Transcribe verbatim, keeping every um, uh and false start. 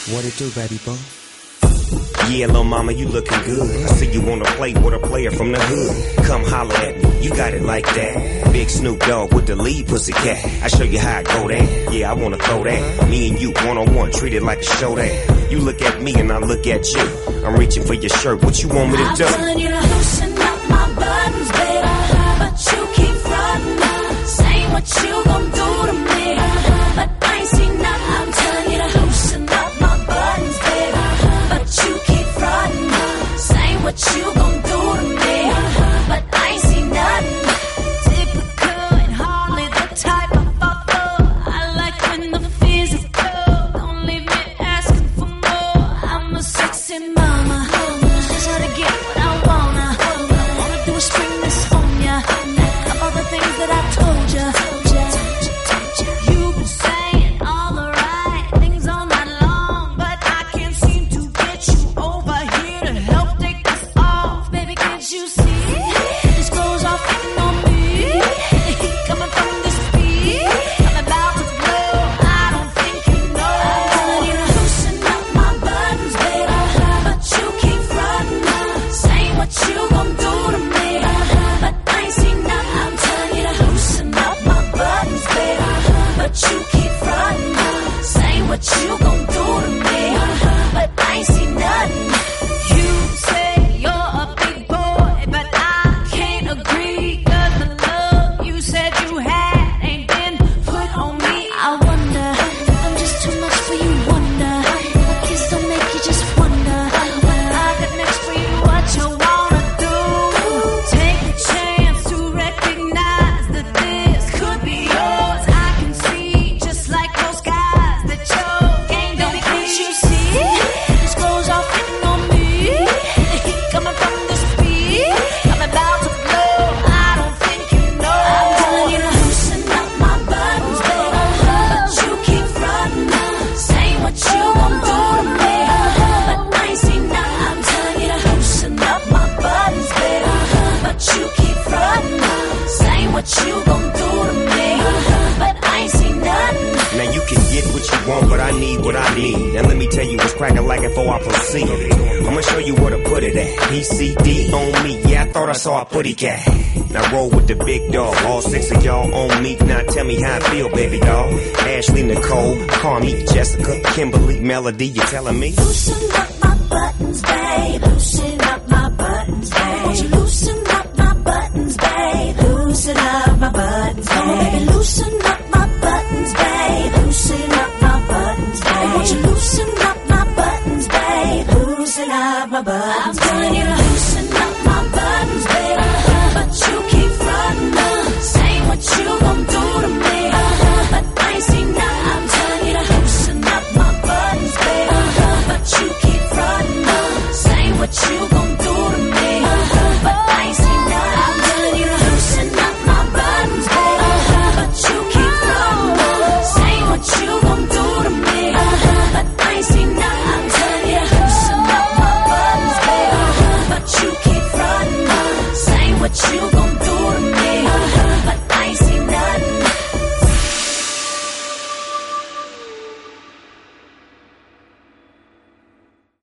What it do, baby boy? Yeah, little mama, you looking good. I see you wanna play with a player from the hood. Come holler at me, you got it like that. Big Snoop Dogg with the lead pussycat. I show you how I go there. Yeah, I wanna throw that. Me and you one on one, treat it like a show there. You look at me and I look at you. I'm reaching for your shirt. What you want me to do? I'm telling you to loosen up my buttons, baby, but you keep frontin', saying what you gon' do to me, but I ain't seen nothing. I'm telling you to loosen up my buttons, baby, but you keep frontin', saying what you gon' do to me, but I ain't seen nothing. Typical and hardly the type I fall for. I like when the physical don't leave me asking for more. I'm a sexy mama, just how to get what I wanna. Wanna do is spring this on ya, all the things that I told ya. You've been saying all the right things all night long, but I can't seem to get you over here to help take this off. Baby, can't you see? This goes off hitting on me. The heat coming from this beat. I'm about to blow. I don't think you know. I'm telling you to loosen up my buttons, baby, but you keep frontin', saying what you gon' do to me, but I ain't seen nothing. I'm telling you to loosen up my buttons, baby, but you keep frontin', saying what you gon' do to me, but I ain't seen nothing. You say you're a big boy, but I can't agree, 'cause the love you said you had ain't been put on me. I wonder if I'm just too much for you, wonder. My kiss don't make you just wonder. What I got next for you, what you wanna do. Take the chance to recognize that this could be yours. I can see, just like those guys, that your game don't be. Can't you see? This goes off hitting on me. The heat coming from this beat. I'm about to blow. I don't think you know. I'm telling you to loosen up my buttons, baby, but you keep frontin', saying what you gon' do to me, but I ain't seen nothing. I'm telling you to loosen up my buttons, baby, but you keep frontin', saying what you gon' do to me, but I ain't seen nothing. Now you can get what you want, but I need what I need. Now let me tell you what's cracking like before I proceed. I'ma show you where to put it at. P C D on me, yeah, I thought I saw a putty cat. Now roll with the big dog, all six of y'all on me. Now tell me how I feel, baby doll. Ashley, Nicole, Carmi, Jessica, Kimberly, Melody, you telling me? Loosen up my buttons, babe. Loosen up my buttons, babe. Won't you loosen up my buttons, babe? Loosen up my buttons, babe. Oh, baby, loosen up my buttons, babe. Loosen up my buttons, babe. Won't you loosen up my buttons, babe? Loosen up my buttons, babe.